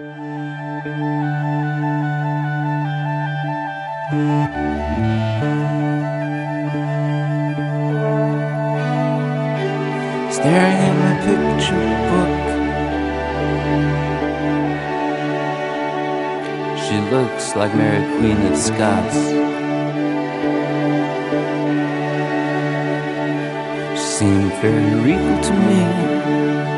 Staring at my picture book, she looks like Mary Queen of Scots. She seemed very regal to me.